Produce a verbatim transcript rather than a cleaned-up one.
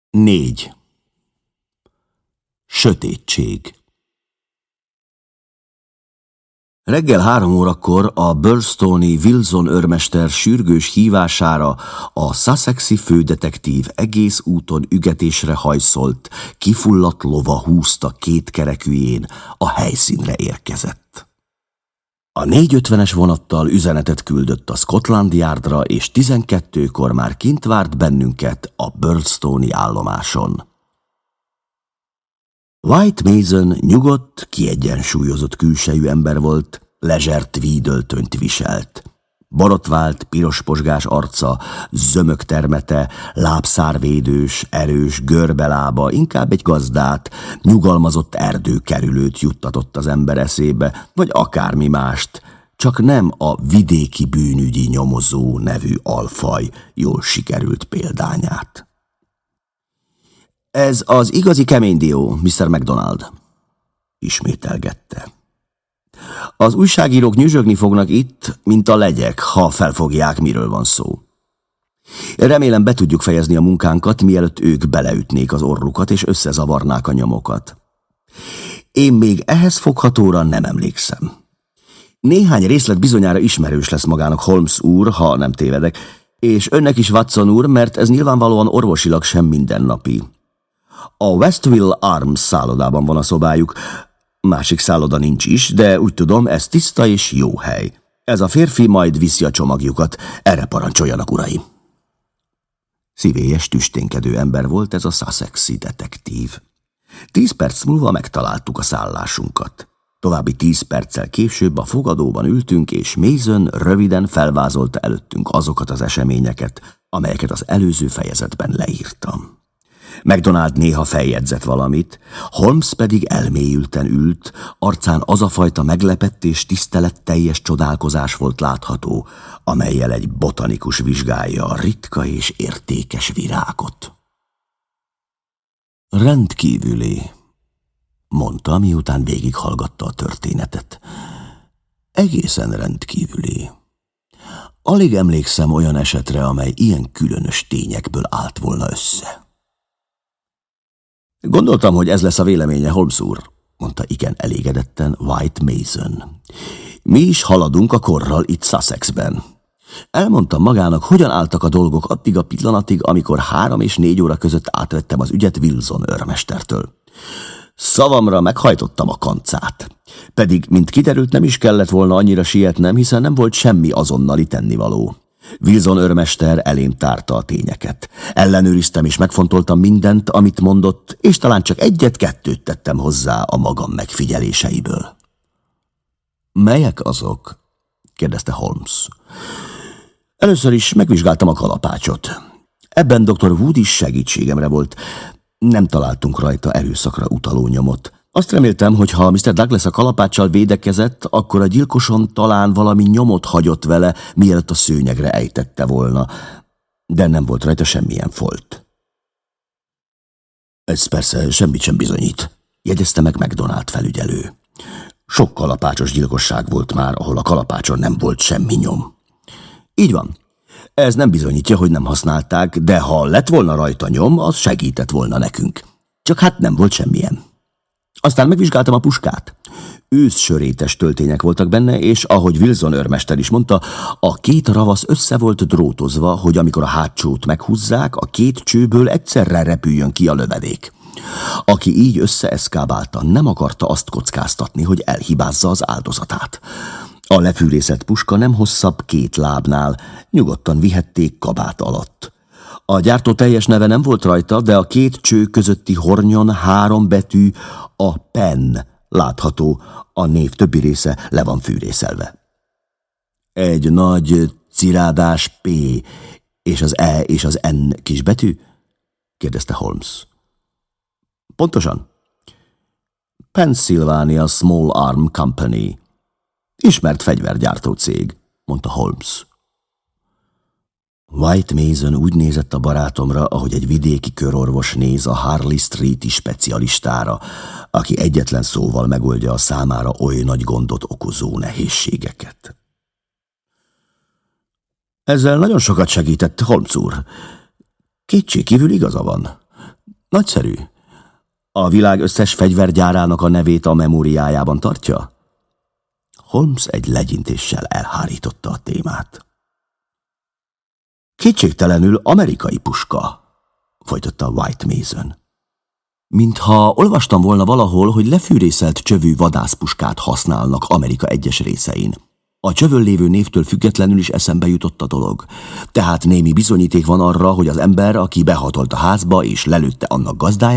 Négy. Sötétség. Reggel három órakor a Burstone-i Wilson őrmester sürgős hívására a sussexi fődetektív egész úton ügetésre hajszolt, kifulladt lova húzta két kerekűjén, a helyszínre érkezett. A négy ötvenes vonattal üzenetet küldött a Scotland Yardra, és tizenkettőkor már kint várt bennünket a Burstone-i állomáson. White Mason nyugodt, kiegyensúlyozott külsejű ember volt, lezser tweed öltönyt viselt. Borotvált, pirosposgás arca, zömök termete, lábszárvédős, erős, görbelába, inkább egy gazdát, nyugalmazott erdőkerülőt juttatott az ember eszébe, vagy akármi mást, csak nem a vidéki bűnügyi nyomozó nevű alfaj jól sikerült példányát. Ez az igazi kemény dió, miszter MacDonald, ismételgette. Az újságírók nyüzsögni fognak itt, mint a legyek, ha felfogják, miről van szó. Remélem, be tudjuk fejezni a munkánkat, mielőtt ők beleütnék az orrukat, és összezavarnák a nyomokat. Én még ehhez foghatóra nem emlékszem. Néhány részlet bizonyára ismerős lesz magának Holmes úr, ha nem tévedek, és önnek is Watson úr, mert ez nyilvánvalóan orvosilag sem mindennapi. A Westville Arms szállodában van a szobájuk. Másik szálloda nincs is, de úgy tudom, ez tiszta és jó hely. Ez a férfi majd viszi a csomagjukat. Erre parancsoljanak, uraim. Szívélyes, tüsténkedő ember volt ez a sussexi detektív. Tíz perc múlva megtaláltuk a szállásunkat. További tíz perccel később a fogadóban ültünk, és Mason röviden felvázolta előttünk azokat az eseményeket, amelyeket az előző fejezetben leírtam. MacDonald néha feljegyzett valamit, Holmes pedig elmélyülten ült, arcán az a fajta meglepett és tiszteletteljes csodálkozás volt látható, amellyel egy botanikus vizsgálja a ritka és értékes virágot. Rendkívüli, mondta, miután végighallgatta a történetet. Egészen rendkívüli. Alig emlékszem olyan esetre, amely ilyen különös tényekből állt volna össze. Gondoltam, hogy ez lesz a véleménye, Holmes úr, mondta igen elégedetten White Mason. Mi is haladunk a korral itt Sussexben. Elmondtam magának, hogyan álltak a dolgok addig a pillanatig, amikor három és négy óra között átvettem az ügyet Wilson őrmestertől. Szavamra meghajtottam a kancát. Pedig, mint kiderült, nem is kellett volna annyira sietnem, hiszen nem volt semmi azonnali tennivaló. Wilson őrmester elém tárta a tényeket. Ellenőriztem és megfontoltam mindent, amit mondott, és talán csak egyet-kettőt tettem hozzá a magam megfigyeléseiből. Melyek azok? Kérdezte Holmes. Először is megvizsgáltam a kalapácsot. Ebben doktor Wood is segítségemre volt. Nem találtunk rajta erőszakra utaló nyomot. Azt reméltem, hogy ha miszter Douglas a kalapáccsal védekezett, akkor a gyilkoson talán valami nyomot hagyott vele, mielőtt a szőnyegre ejtette volna. De nem volt rajta semmilyen folt. Ez persze semmit sem bizonyít, jegyezte meg MacDonald felügyelő. Sok kalapácsos gyilkosság volt már, ahol a kalapácson nem volt semmi nyom. Így van. Ez nem bizonyítja, hogy nem használták, de ha lett volna rajta nyom, az segített volna nekünk. Csak hát nem volt semmilyen. Aztán megvizsgáltam a puskát. Őszsörétes töltények voltak benne, és ahogy Wilson őrmester is mondta, a két ravasz össze volt drótozva, hogy amikor a hátsót meghúzzák, a két csőből egyszerre repüljön ki a lövedék. Aki így összeeszkábálta, nem akarta azt kockáztatni, hogy elhibázza az áldozatát. A lefűrészett puska nem hosszabb két lábnál, nyugodtan vihették kabát alatt. A gyártó teljes neve nem volt rajta, de a két cső közötti hornyon három betű, a pen látható, a név többi része le van fűrészelve. Egy nagy cirádás P és az E és az N kisbetű? Kérdezte Holmes. Pontosan. Pennsylvania Small Arm Company. Ismert fegyvergyártó cég, mondta Holmes. White Mason úgy nézett a barátomra, ahogy egy vidéki körorvos néz a Harley Street-i specialistára, aki egyetlen szóval megoldja a számára oly nagy gondot okozó nehézségeket. Ezzel nagyon sokat segített, Holmes úr. Kétségkívül igaza van. Nagyszerű. A világ összes fegyvergyárának a nevét a memóriájában tartja? Holmes egy legyintéssel elhárította a témát. Kétségtelenül amerikai puska, folytatta White Mason. Mintha olvastam volna valahol, hogy lefűrészelt csövű vadászpuskát használnak Amerika egyes részein. A csövön lévő névtől függetlenül is eszembe jutott a dolog. Tehát némi bizonyíték van arra, hogy az ember, aki behatolt a házba és lelőtte annak gazdáját,